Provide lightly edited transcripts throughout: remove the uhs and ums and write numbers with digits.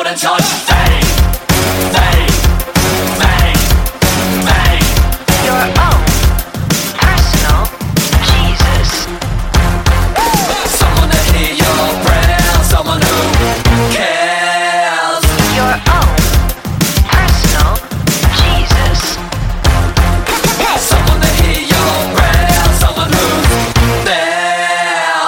out and touch fame, fame, fame, fame. Your own personal Jesus. Someone to hear your prayers, someone who cares. Your own personal Jesus. Someone to hear your prayers, someone who's there.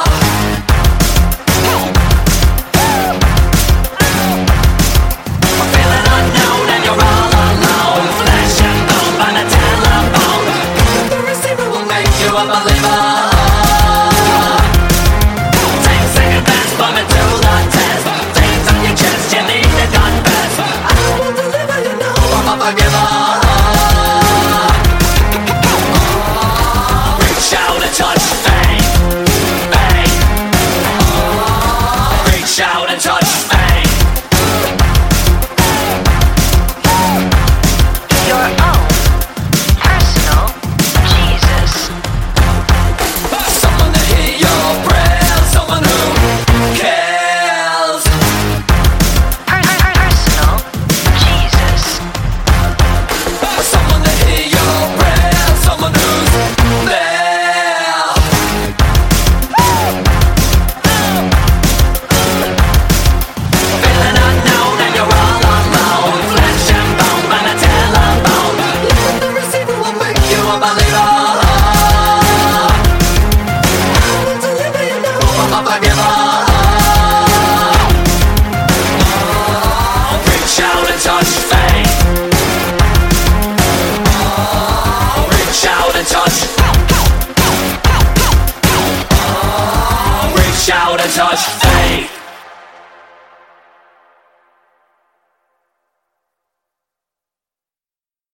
I'm feeling unknown and you're all alone. Flesh and bone by the telephone. The receiver will make you a believer. Take a second best, bump it to the test. Things on your chest, you need to confess. I will deliver, you know I'm a forgiver. Reach out and touch fame, fame. Reach out and touch